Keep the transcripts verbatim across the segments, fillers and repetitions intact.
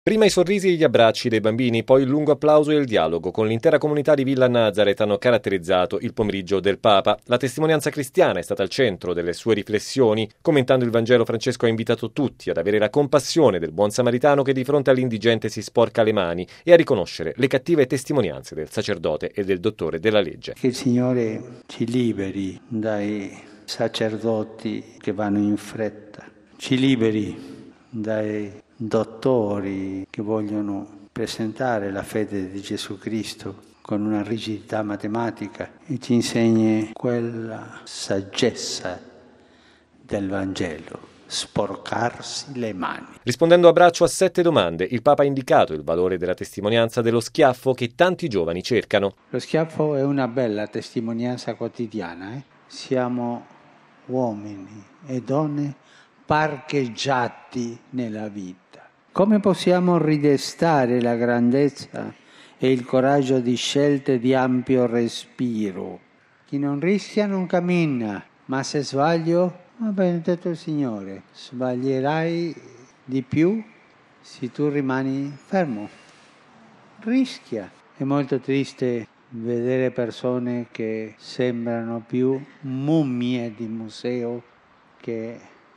Prima i sorrisi e gli abbracci dei bambini, poi il lungo applauso e il dialogo con l'intera comunità di Villa Nazareth hanno caratterizzato il pomeriggio del Papa. La testimonianza cristiana è stata al centro delle sue riflessioni. Commentando il Vangelo, Francesco ha invitato tutti ad avere la compassione del buon samaritano che di fronte all'indigente si sporca le mani e a riconoscere le cattive testimonianze del sacerdote e del dottore della legge. Che il Signore ci liberi dai sacerdoti che vanno in fretta, ci liberi dai dottori che vogliono presentare la fede di Gesù Cristo con una rigidità matematica e ci insegni quella saggezza del Vangelo, sporcarsi le mani. Rispondendo a braccio a sette domande, il Papa ha indicato il valore della testimonianza dello schiaffo che tanti giovani cercano. Lo schiaffo è una bella testimonianza quotidiana, eh? Siamo uomini e donne parcheggiati nella vita. Come possiamo ridestare la grandezza e il coraggio di scelte di ampio respiro? Chi non rischia non cammina, ma se sbaglio, va benedetto il Signore, sbaglierai di più se tu rimani fermo. Rischia. È molto triste vedere persone che sembrano più mummie di museo che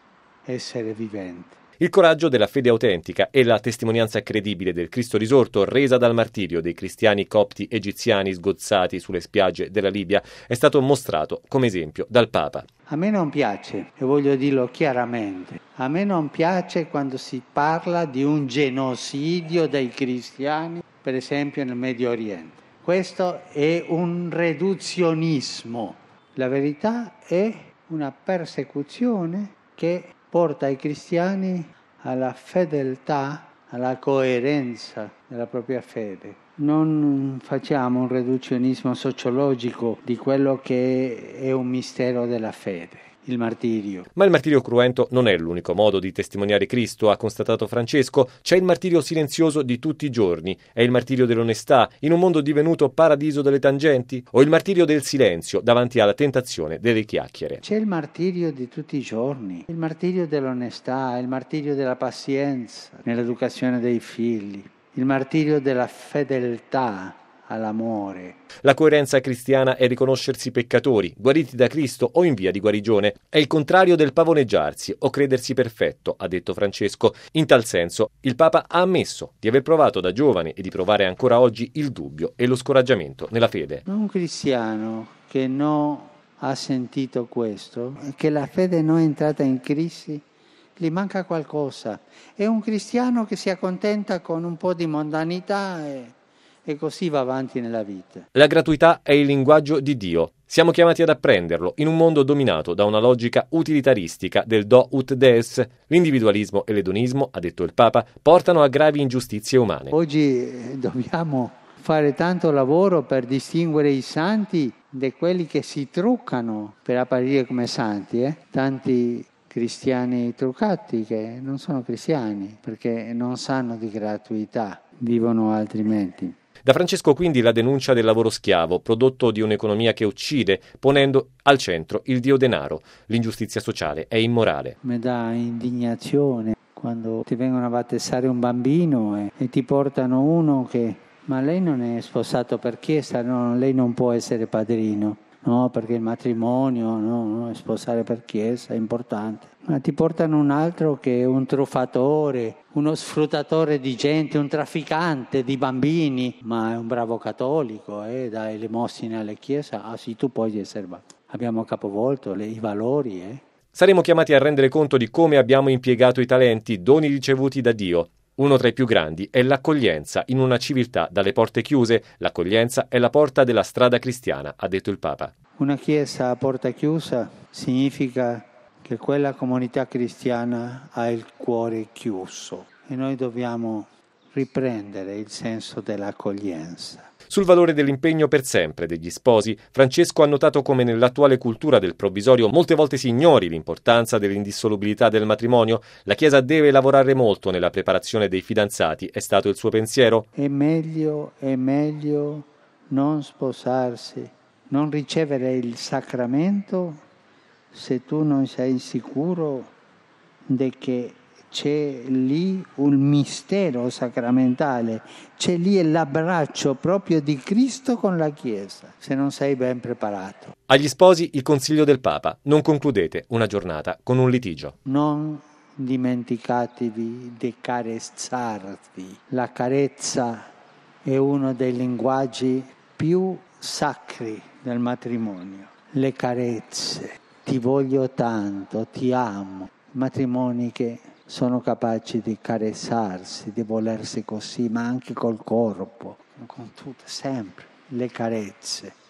essere viventi. Il coraggio della fede autentica e la testimonianza credibile del Cristo risorto resa dal martirio dei cristiani copti egiziani sgozzati sulle spiagge della Libia è stato mostrato come esempio dal Papa. A me non piace, e voglio dirlo chiaramente, a me non piace quando si parla di un genocidio dei cristiani, per esempio nel Medio Oriente. Questo è un riduzionismo. La verità è una persecuzione che porta i cristiani alla fedeltà, alla coerenza della propria fede. Non facciamo un riduzionismo sociologico di quello che è un mistero della fede, il martirio. Ma il martirio cruento non è l'unico modo di testimoniare Cristo, ha constatato Francesco. C'è il martirio silenzioso di tutti i giorni, è il martirio dell'onestà in un mondo divenuto paradiso delle tangenti, o il martirio del silenzio davanti alla tentazione delle chiacchiere. C'è il martirio di tutti i giorni, il martirio dell'onestà, il martirio della pazienza nell'educazione dei figli, il martirio della fedeltà all'amore. La coerenza cristiana è riconoscersi peccatori, guariti da Cristo o in via di guarigione. È il contrario del pavoneggiarsi o credersi perfetto, ha detto Francesco. In tal senso, il Papa ha ammesso di aver provato da giovane e di provare ancora oggi il dubbio e lo scoraggiamento nella fede. Un cristiano che non ha sentito questo, che la fede non è entrata in crisi, gli manca qualcosa. È un cristiano che si accontenta con un po' di mondanità e, e così va avanti nella vita. La gratuità è il linguaggio di Dio. Siamo chiamati ad apprenderlo in un mondo dominato da una logica utilitaristica del do ut des. L'individualismo e l'edonismo, ha detto il Papa, portano a gravi ingiustizie umane. Oggi dobbiamo fare tanto lavoro per distinguere i santi da quelli che si truccano per apparire come santi, eh? Tanti cristiani truccati che non sono cristiani perché non sanno di gratuità, vivono altrimenti. Da Francesco quindi la denuncia del lavoro schiavo, prodotto di un'economia che uccide, ponendo al centro il dio denaro. L'ingiustizia sociale è immorale. Mi dà indignazione quando ti vengono a battesare un bambino e, e ti portano uno che ma lei non è sposato per chiesa, no, lei non può essere padrino. No, perché il matrimonio, no, no, sposare per chiesa è importante. Ma ti portano un altro che è un truffatore, uno sfruttatore di gente, un trafficante di bambini, ma è un bravo cattolico, eh, dà elemosine alle chiese. Ah sì, tu puoi essere. Abbiamo capovolto le, i valori. Eh. Saremo chiamati a rendere conto di come abbiamo impiegato i talenti, doni ricevuti da Dio. Uno tra i più grandi è l'accoglienza in una civiltà dalle porte chiuse. L'accoglienza è la porta della strada cristiana, ha detto il Papa. Una chiesa a porta chiusa significa che quella comunità cristiana ha il cuore chiuso e noi dobbiamo riprendere il senso dell'accoglienza. Sul valore dell'impegno per sempre degli sposi, Francesco ha notato come nell'attuale cultura del provvisorio molte volte si ignori l'importanza dell'indissolubilità del matrimonio. La Chiesa deve lavorare molto nella preparazione dei fidanzati, è stato il suo pensiero. È meglio, è meglio non sposarsi, non ricevere il sacramento se tu non sei sicuro di che c'è lì un mistero sacramentale, c'è lì l'abbraccio proprio di Cristo con la Chiesa, se non sei ben preparato. Agli sposi il consiglio del Papa: non concludete una giornata con un litigio. Non dimenticatevi di carezzarvi. La carezza è uno dei linguaggi più sacri del matrimonio. Le carezze, ti voglio tanto, ti amo. Matrimoni che sono capaci di carezzarsi, di volersi così, ma anche col corpo, con tutto, sempre le carezze.